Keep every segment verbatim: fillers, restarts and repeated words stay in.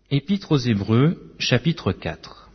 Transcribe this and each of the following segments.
Épître aux Hébreux, chapitre quatre.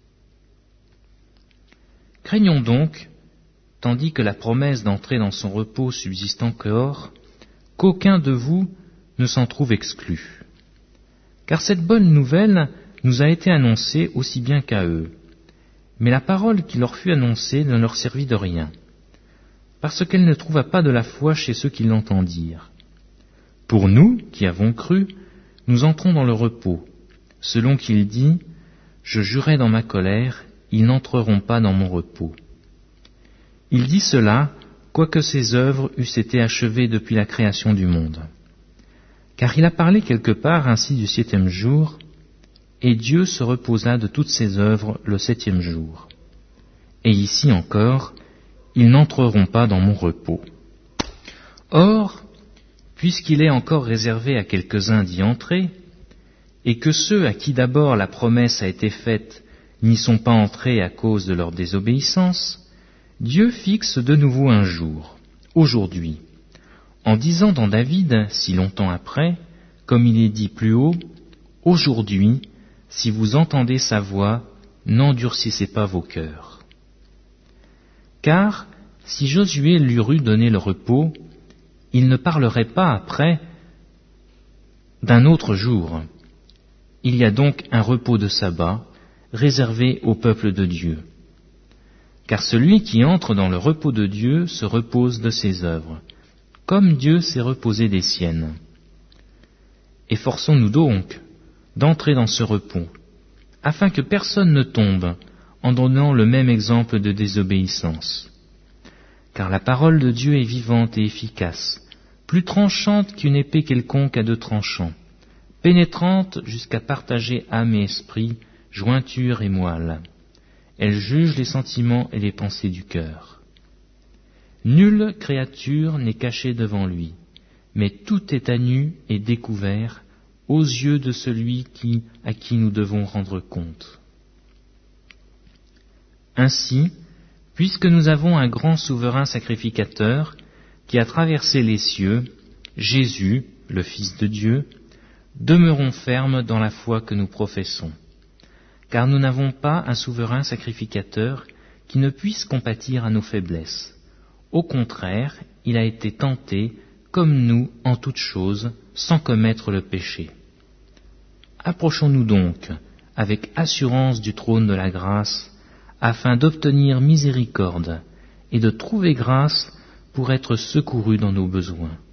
Craignons donc, tandis que la promesse d'entrer dans son repos subsiste encore, qu'aucun de vous ne s'en trouve exclu. Car cette bonne nouvelle nous a été annoncée aussi bien qu'à eux. Mais la parole qui leur fut annoncée ne leur servit de rien, parce qu'elle ne trouva pas de la foi chez ceux qui l'entendirent. Pour nous, qui avons cru, nous entrons dans le repos, selon qu'il dit « Je jurai dans ma colère, ils n'entreront pas dans mon repos. » Il dit cela, quoique ses œuvres eussent été achevées depuis la création du monde. Car il a parlé quelque part ainsi du septième jour, et Dieu se reposa de toutes ses œuvres le septième jour. Et ici encore, ils n'entreront pas dans mon repos. Or, puisqu'il est encore réservé à quelques-uns d'y entrer, et que ceux à qui d'abord la promesse a été faite n'y sont pas entrés à cause de leur désobéissance, Dieu fixe de nouveau un jour, aujourd'hui, en disant dans David, si longtemps après, comme il est dit plus haut, « Aujourd'hui, si vous entendez sa voix, n'endurcissez pas vos cœurs. » Car, si Josué leur eût donné le repos, il ne parlerait pas après d'un autre jour. Il y a donc un repos de sabbat réservé au peuple de Dieu. Car celui qui entre dans le repos de Dieu se repose de ses œuvres, comme Dieu s'est reposé des siennes. Efforçons-nous donc d'entrer dans ce repos, afin que personne ne tombe en donnant le même exemple de désobéissance. Car la parole de Dieu est vivante et efficace, plus tranchante qu'une épée quelconque à deux tranchants, pénétrante jusqu'à partager âme et esprit, jointure et moelle. Elle juge les sentiments et les pensées du cœur. Nulle créature n'est cachée devant lui, mais tout est à nu et découvert aux yeux de celui qui, à qui nous devons rendre compte. Ainsi, puisque nous avons un grand souverain sacrificateur qui a traversé les cieux, Jésus, le Fils de Dieu, demeurons fermes dans la foi que nous professons. Car nous n'avons pas un souverain sacrificateur qui ne puisse compatir à nos faiblesses. Au contraire, il a été tenté, comme nous, en toutes choses, sans commettre le péché. Approchons-nous donc, avec assurance du trône de la grâce, afin d'obtenir miséricorde et de trouver grâce pour être secourus dans nos besoins.